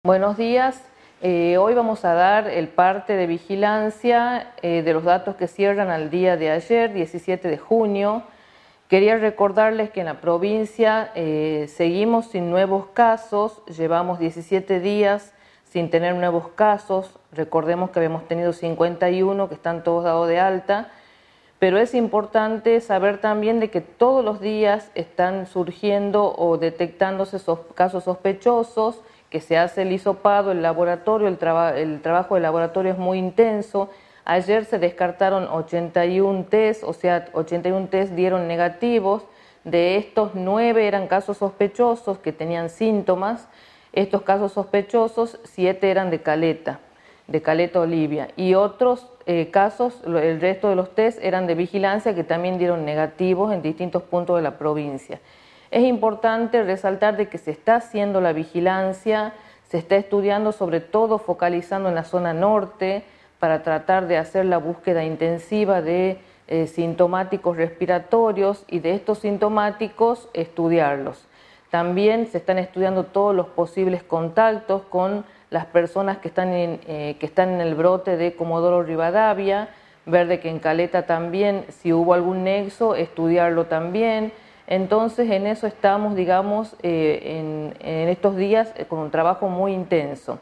Buenos días. Hoy vamos a dar el parte de vigilancia de los datos que cierran al día de ayer, 17 de junio. Quería recordarles que en la provincia seguimos sin nuevos casos, llevamos 17 días sin tener nuevos casos. Recordemos que habíamos tenido 51 que están todos dados de alta, pero es importante saber también de que todos los días están surgiendo o detectándose casos sospechosos, que se hace el hisopado, el laboratorio, el trabajo de laboratorio es muy intenso. Ayer se descartaron 81 test, o sea, 81 test dieron negativos. De estos 9 eran casos sospechosos que tenían síntomas. Estos casos sospechosos, 7 eran de Caleta Olivia. Y otros casos, el resto de los test eran de vigilancia que también dieron negativos en distintos puntos de la provincia. Es importante resaltar de que se está haciendo la vigilancia, se está estudiando sobre todo focalizando en la zona norte para tratar de hacer la búsqueda intensiva de sintomáticos respiratorios y de estos sintomáticos estudiarlos. También se están estudiando todos los posibles contactos con las personas que están en el brote de Comodoro Rivadavia, ver de que en Caleta también, si hubo algún nexo, estudiarlo también. Entonces en eso estamos, digamos, en estos días con un trabajo muy intenso.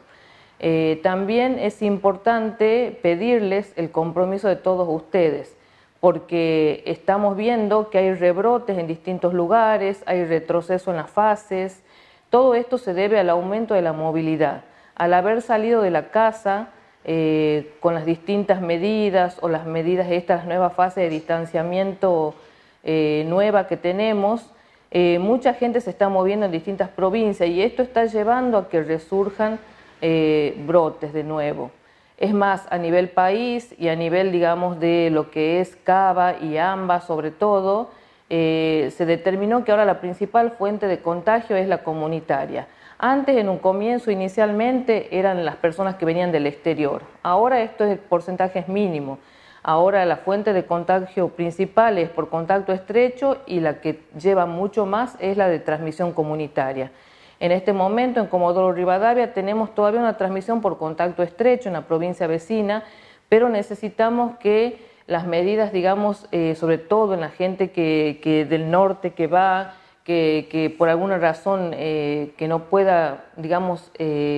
También es importante pedirles el compromiso de todos ustedes, porque estamos viendo que hay rebrotes en distintos lugares, hay retroceso en las fases. Todo esto se debe al aumento de la movilidad. Al haber salido de la casa con las distintas medidas o las medidas de estas nuevas fases de distanciamiento nueva que tenemos, mucha gente se está moviendo en distintas provincias y esto está llevando a que resurjan brotes de nuevo. Es más, a nivel país y a nivel, digamos, de lo que es Cava y AMBA sobre todo, se determinó que ahora la principal fuente de contagio es la comunitaria. Antes, en un comienzo, inicialmente, eran las personas que venían del exterior. Ahora el porcentaje es mínimo. Ahora la fuente de contagio principal es por contacto estrecho y la que lleva mucho más es la de transmisión comunitaria. En este momento en Comodoro Rivadavia tenemos todavía una transmisión por contacto estrecho en la provincia vecina, pero necesitamos que las medidas, digamos, sobre todo en la gente que del norte que va, que por alguna razón que no pueda, digamos,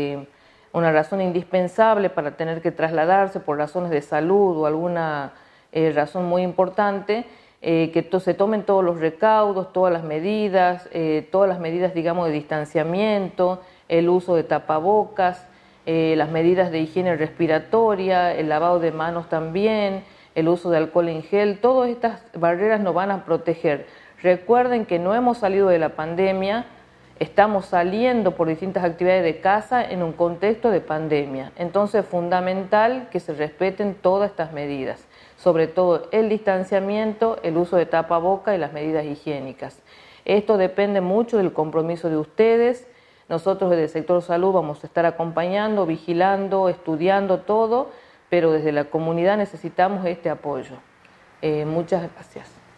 una razón indispensable para tener que trasladarse por razones de salud o alguna razón muy importante, que se tomen todos los recaudos, todas las medidas, digamos, de distanciamiento, el uso de tapabocas, las medidas de higiene respiratoria, el lavado de manos también, el uso de alcohol en gel. Todas estas barreras nos van a proteger. Recuerden que no hemos salido de la pandemia, estamos saliendo por distintas actividades de casa en un contexto de pandemia. Entonces es fundamental que se respeten todas estas medidas, sobre todo el distanciamiento, el uso de tapaboca y las medidas higiénicas. Esto depende mucho del compromiso de ustedes. Nosotros desde el sector salud vamos a estar acompañando, vigilando, estudiando todo, pero desde la comunidad necesitamos este apoyo. Muchas gracias.